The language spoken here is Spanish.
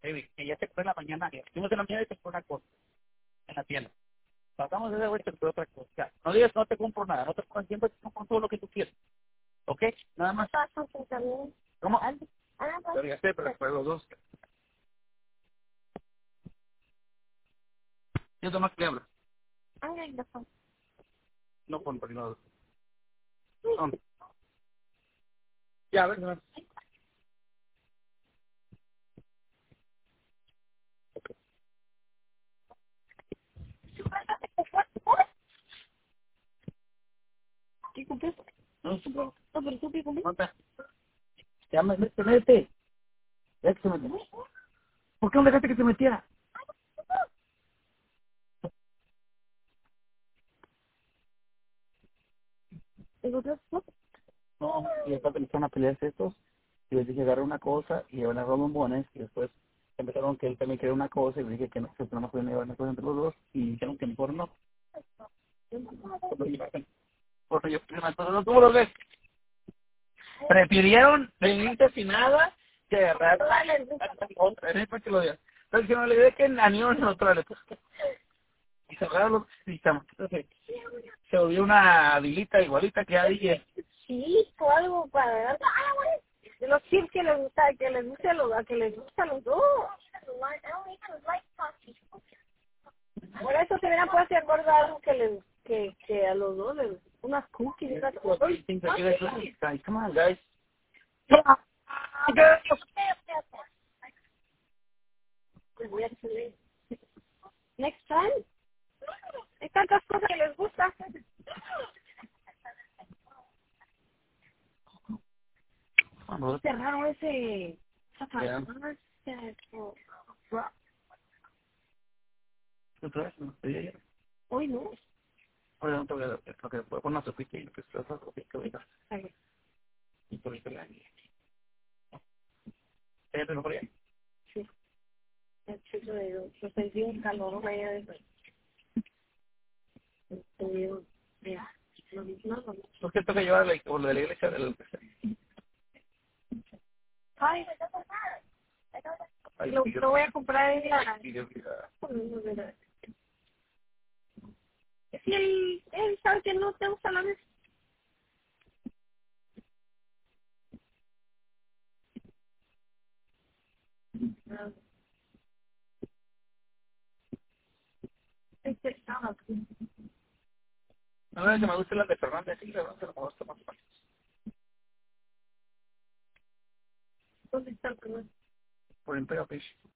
que ya se fue en la mañana, fuimos en la mañana y se fue una cosa en la tienda. Pasamos de esa vuelta y se fue otra cosa. O sea, no digas no te compro nada, no te compro siempre, te compro todo lo que tú quieras. ¿Ok? Nada más. ¿Cómo? Pero ya sé, pero después los dos. ¿Quién es más que le habla? No, porque no. ¿Dónde? Ya, a ver, no. ¿Qué compraste? No, supongo. No, pero tú qué compraste. ¿Cuántas? Ya, mete. Ya que se metió. ¿Por qué no dejaste que se metiera? ¿Encontraste? No, y después empezaron a pelearse estos. Y les dije, agarré una cosa y llevan a bombones. Y después empezaron que él también quería una cosa. Y le dije que no me podían llevar una cosa entre los dos. Y dijeron que mejor no. Porque yo, ¿cómo lo ves? Prefirieron venirte sin nada que agarrar otra. Es para que lo digan. Entonces, que no le dé que en anión en otra le puse. Y se agarraron los y se volvió una dilita igualita que a DJ. Sí, o algo para de los chips que les gusta, que les gusta a los dos. Por eso se hubieran puesto de acuerdo a algo que a los dos les unas cookies, unas cosas. Guys, come on, guys. Next time, hay tantas cosas que les gusta. Cerraron ese Otra vez, no, hoy no. oye, no te voy a dar, porque después poner una sopita y pues las sopitas que venga. Y por eso la ¿ella te lo ponía? Sí, el chico de los sentí un calor, vaya de ¿Por qué toca llevarle por lo de la iglesia del... Ay, lo voy a comprar en la... Si él sabe que no te gusta la mesa. A ver, que me gusta la de Fernández, sí, la me gusta más. ¿Dónde está el primero? Por Imperial Fish.